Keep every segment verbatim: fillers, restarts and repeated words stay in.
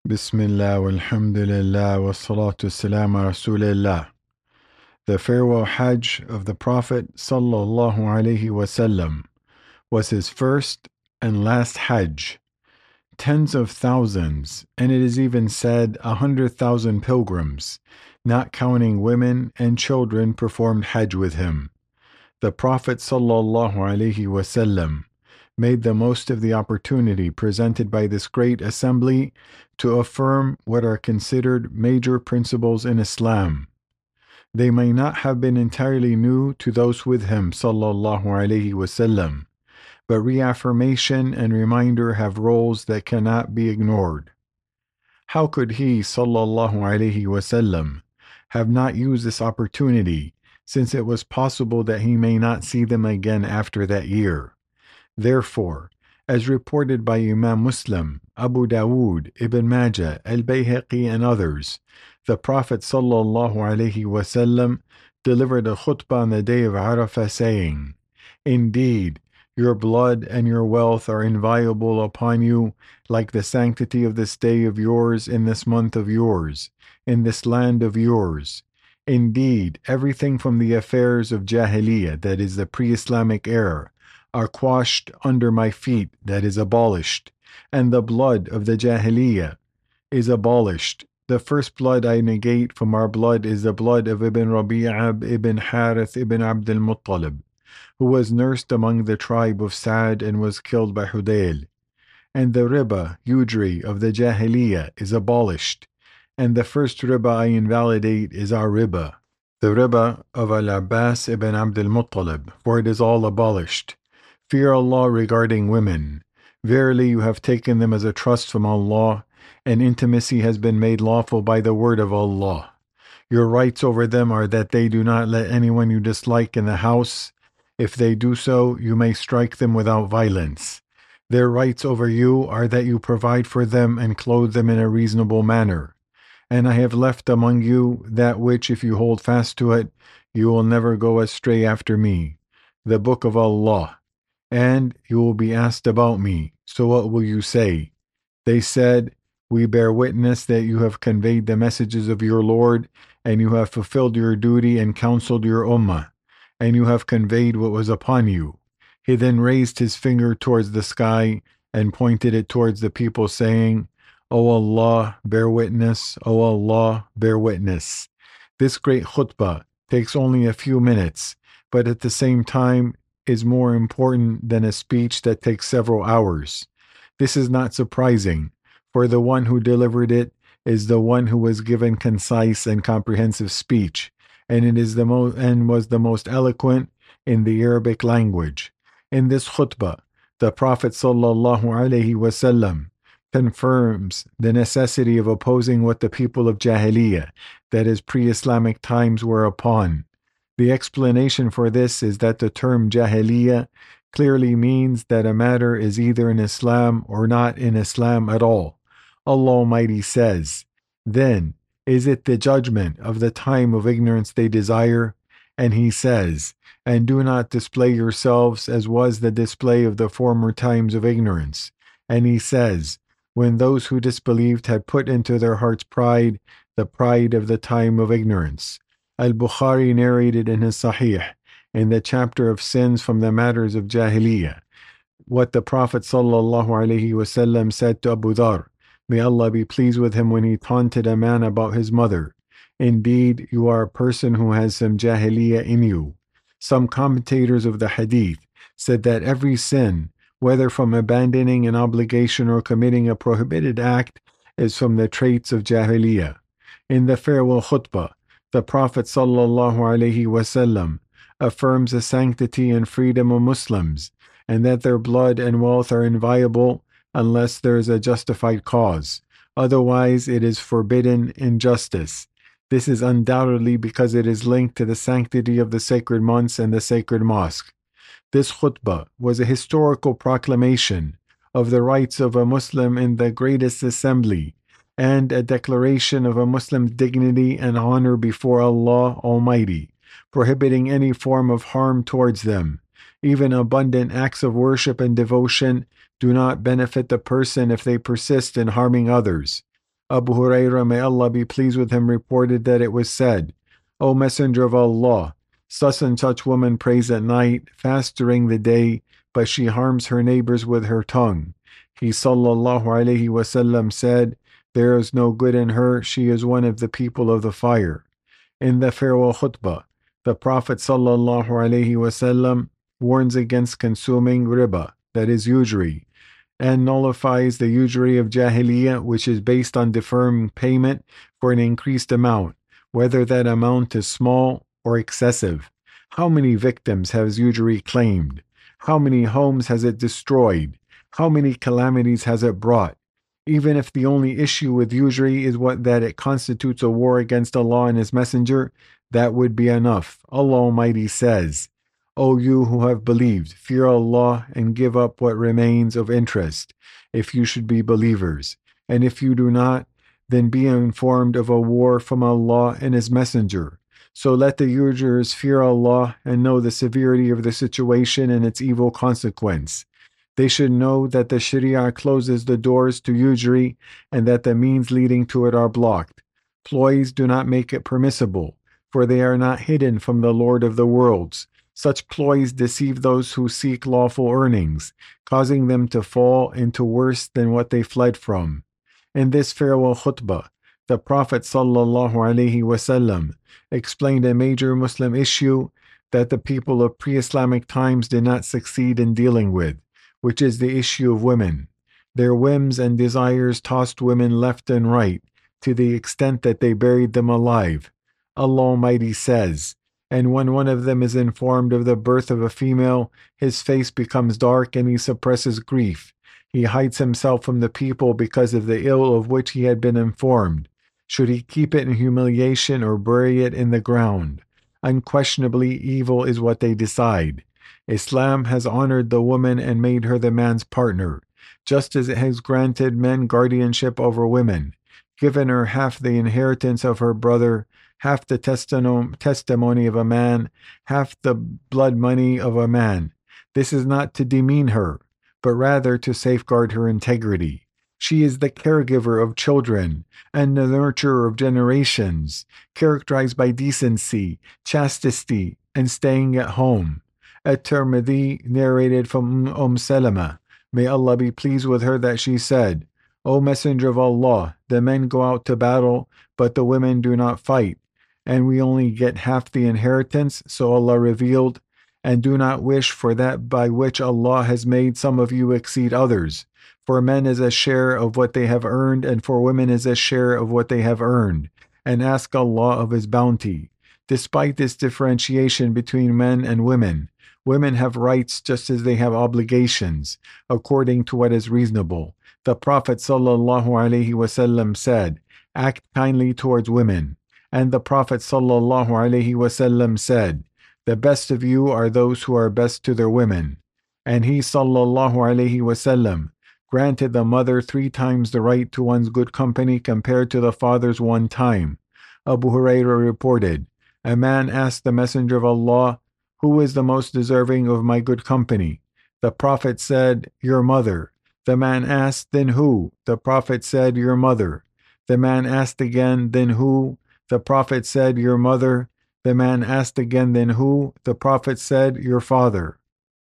Bismillah walhamdulillah wa salatu wassalam ala rasulillah. The farewell Hajj of the Prophet sallallahu alaihi wasallam was his first and last Hajj. Tens of thousands, and it is even said a hundred thousand pilgrims, not counting women and children, performed Hajj with him. The Prophet sallallahu alaihi wasallam made the most of the opportunity presented by this great assembly to affirm what are considered major principles in Islam. They may not have been entirely new to those with him sallallahu alaihi wasallam, but reaffirmation and reminder have roles that cannot be ignored. How could he sallallahu alaihi wasallam have not used this opportunity, since it was possible that he may not see them again after that year? Therefore, as reported by Imam Muslim, Abu Dawood, Ibn Majah, Al-Bayhaqi, and others, the Prophet sallallahu alaihi wasallam delivered a khutbah on the day of Arafah, saying, "Indeed, your blood and your wealth are inviolable upon you, like the sanctity of this day of yours, in this month of yours, in this land of yours. Indeed, everything from the affairs of Jahiliyyah, that is the pre-Islamic era, are quashed under my feet, that is abolished, and the blood of the Jahiliyyah is abolished. The first blood I negate from our blood is the blood of Ibn Rabi'ah ibn Harith ibn Abd al-Muttalib, who was nursed among the tribe of Sa'd and was killed by Hudayl. And the riba, usury of the Jahiliyyah, is abolished, and the first riba I invalidate is our riba, the riba of Al-Abbas ibn Abd al-Muttalib, for it is all abolished. Fear Allah regarding women. Verily you have taken them as a trust from Allah, and intimacy has been made lawful by the word of Allah. Your rights over them are that they do not let anyone you dislike in the house. If they do so, you may strike them without violence. Their rights over you are that you provide for them and clothe them in a reasonable manner. And I have left among you that which, if you hold fast to it, you will never go astray after me, the book of Allah. And you will be asked about me. So what will you say?" They said, "We bear witness that you have conveyed the messages of your Lord, and you have fulfilled your duty and counseled your ummah, and you have conveyed what was upon you." He then raised his finger towards the sky and pointed it towards the people, saying, "O Allah, bear witness, O Allah, bear witness." This great khutbah takes only a few minutes, but at the same time is more important than a speech that takes several hours. This is not surprising, for the one who delivered it is the one who was given concise and comprehensive speech, and it is the most and was the most eloquent in the Arabic language. In this khutbah, the Prophet sallallahu alaihi wasallam confirms the necessity of opposing what the people of Jahiliyyah, that is pre-Islamic times, were upon. The explanation for this is that the term Jahiliyyah clearly means that a matter is either in Islam or not in Islam at all. Allah Almighty says, "Then is it the judgment of the time of ignorance they desire?" And He says, "And do not display yourselves as was the display of the former times of ignorance." And He says, "When those who disbelieved had put into their hearts pride, the pride of the time of ignorance." Al-Bukhari narrated in his Sahih, in the chapter of sins from the matters of Jahiliyyah, what the Prophet sallallahu alaihi wasallam said to Abu Dhar, may Allah be pleased with him, when he taunted a man about his mother. "Indeed, you are a person who has some Jahiliyyah in you." Some commentators of the Hadith said that every sin, whether from abandoning an obligation or committing a prohibited act, is from the traits of Jahiliyyah. In the farewell khutbah, the Prophet sallallahu alaihi wasallam affirms the sanctity and freedom of Muslims, and that their blood and wealth are inviolable unless there is a justified cause. Otherwise, it is forbidden injustice. This is undoubtedly because it is linked to the sanctity of the sacred months and the sacred mosque. This khutbah was a historical proclamation of the rights of a Muslim in the greatest assembly, and a declaration of a Muslim's dignity and honor before Allah Almighty, prohibiting any form of harm towards them. Even abundant acts of worship and devotion do not benefit the person if they persist in harming others. Abu Hurairah, may Allah be pleased with him, reported that it was said, O Messenger of Allah, such and such woman prays at night, fasts during the day, but she harms her neighbors with her tongue. He sallallahu alayhi wasallam said, there is no good in her, she is one of the people of the fire. In the farewell khutbah, the Prophet sallallahu alayhi wasallam warns against consuming riba, that is usury, and nullifies the usury of Jahiliyyah, which is based on deferring payment for an increased amount, whether that amount is small or excessive. How many victims has usury claimed? How many homes has it destroyed? How many calamities has it brought? Even if the only issue with usury is what that it constitutes a war against Allah and His Messenger, that would be enough. Allah Almighty says, O you who have believed, fear Allah and give up what remains of interest, if you should be believers. And if you do not, then be informed of a war from Allah and His Messenger. So let the usurers fear Allah and know the severity of the situation and its evil consequence. They should know that the Sharia closes the doors to usury and that the means leading to it are blocked. Ploys do not make it permissible, for they are not hidden from the Lord of the worlds. Such ploys deceive those who seek lawful earnings, causing them to fall into worse than what they fled from. In this farewell khutbah, the Prophet sallallahu alaihi wasallam explained a major Muslim issue that the people of pre-Islamic times did not succeed in dealing with, which is the issue of women. Their whims and desires tossed women left and right, to the extent that they buried them alive. Allah Almighty says, and when one of them is informed of the birth of a female, his face becomes dark and he suppresses grief. He hides himself from the people because of the ill of which he had been informed. Should he keep it in humiliation or bury it in the ground? Unquestionably, evil is what they decide. Islam has honored the woman and made her the man's partner, just as it has granted men guardianship over women, given her half the inheritance of her brother, half the testimony of a man, half the blood money of a man. This is not to demean her, but rather to safeguard her integrity. She is the caregiver of children and the nurturer of generations, characterized by decency, chastity, and staying at home. At-Tirmidhi narrated from Umm Salama, may Allah be pleased with her, that she said, O Messenger of Allah, the men go out to battle, but the women do not fight, and we only get half the inheritance. So Allah revealed, and do not wish for that by which Allah has made some of you exceed others. For men is a share of what they have earned, and for women is a share of what they have earned, and ask Allah of His bounty. Despite this differentiation between men and women, women have rights just as they have obligations, according to what is reasonable. The Prophet sallallahu alaihi wasallam said, act kindly towards women. And the Prophet sallallahu alaihi wasallam said, the best of you are those who are best to their women. And he sallallahu alaihi wasallam granted the mother three times the right to one's good company compared to the father's one time. Abu Hurairah reported, a man asked the Messenger of Allah, who is the most deserving of my good company? The Prophet said, your mother. The man asked, then who? The Prophet said, your mother. The man asked again, then who? The Prophet said, your mother. The man asked again, then who? The Prophet said, your father.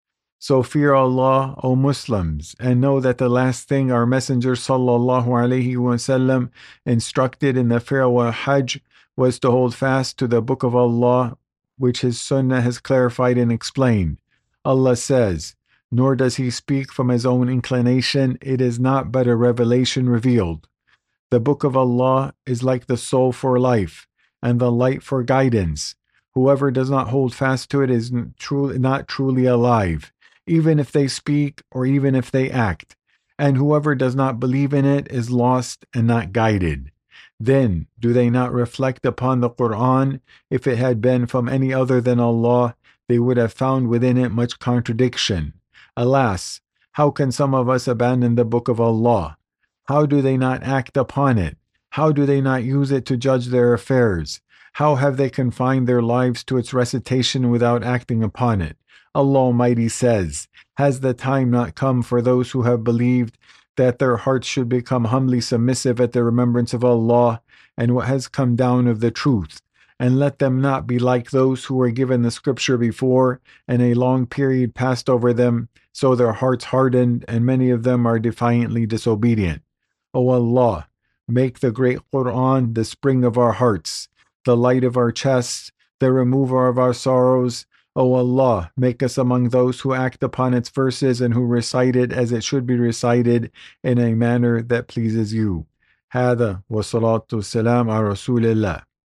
So fear Allah, O Muslims, and know that the last thing our Messenger sallallahu alaihi wasallam instructed in the farewell Hajj was to hold fast to the Book of Allah, which His Sunnah has clarified and explained. Allah says, nor does He speak from His own inclination, it is not but a revelation revealed. The Book of Allah is like the soul for life, and the light for guidance. Whoever does not hold fast to it is truly, not truly alive, even if they speak or even if they act. And whoever does not believe in it is lost and not guided. Then, do they not reflect upon the Quran? If it had been from any other than Allah, they would have found within it much contradiction. Alas, how can some of us abandon the Book of Allah? How do they not act upon it? How do they not use it to judge their affairs? How have they confined their lives to its recitation without acting upon it? Allah Almighty says, has the time not come for those who have believed that their hearts should become humbly submissive at the remembrance of Allah and what has come down of the truth. And let them not be like those who were given the scripture before, and a long period passed over them, so their hearts hardened, and many of them are defiantly disobedient. O Allah, make the great Quran the spring of our hearts, the light of our chests, the remover of our sorrows. O Allah, make us among those who act upon its verses and who recite it as it should be recited in a manner that pleases you. هذا والصلاة والسلام على رسول الله.